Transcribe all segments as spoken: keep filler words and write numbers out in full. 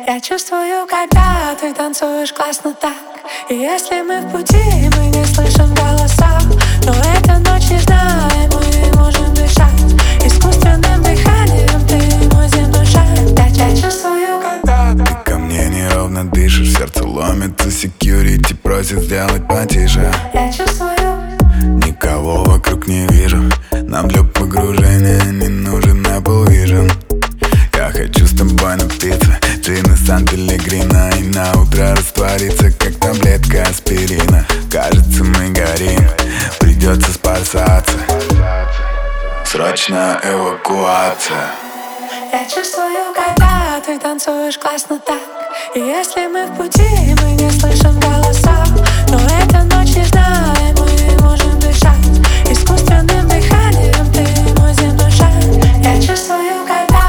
Я чувствую, когда ты танцуешь классно так. И если мы в пути, мы не слышим голоса, но эта ночь нежна, и мы можем дышать искусственным дыханием, ты мой земной шар. Я, я чувствую, когда ты ко мне неровно дышишь, сердце ломится, секьюрити просит сделать потише. Я чувствую, никого вокруг не вижу, нам для погружения не нужен Apple Vision. Я хочу с тобой напиться джина Сан-Пеллегрино и на утро раствориться, как таблетка аспирина. Кажется, мы горим, придется спасаться, срочная эвакуация. я чувствую, когда ты танцуешь классно так. И если мы в пути, мы не слышим голоса, но эта ночь нежна, и мы можем дышать искусственным дыханием, ты мой земной шар. Я чувствую, когда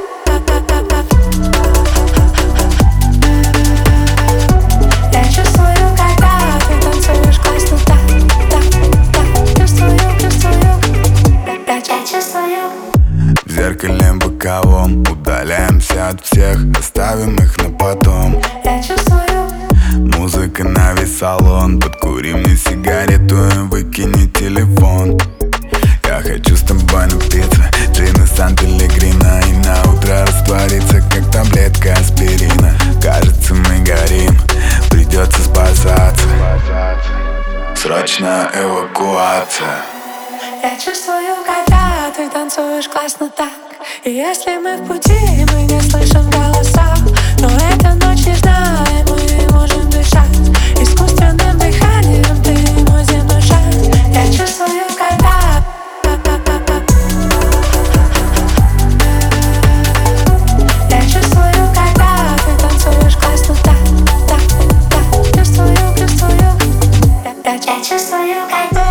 Я чувствую, когда ты танцуешь классно так, так, так. Чувствую, чувствую, я, я чувствую. В зеркале боковом удаляемся от всех, оставим их на потом. Я чувствую, музыка на весь салон, подкури мне сигарету и выкини телефон. Я хочу с тобой напиться джина Сан-Пеллегрино и на утро раствориться, как таблетка аспирина. Кажется, мы горим, придется спасаться, срочная эвакуация. я чувствую, когда ты танцуешь классно так. И если мы в пути, мы не слышим голоса, но эта ночь нежна, и мы можем дышать искусственным дыханием, ты мой земной шар. Я чувствую, когда Я чувствую, когда ты танцуешь классно так, так, так. Чувствую, чувствую, я, я, я чувствую, когда